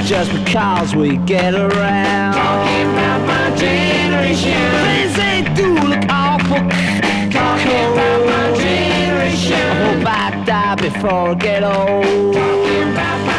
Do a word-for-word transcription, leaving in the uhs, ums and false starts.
just because we get around. Talking about my generation. Things they do look awful. Talking about my generation. I hope I die before I get old. Talking about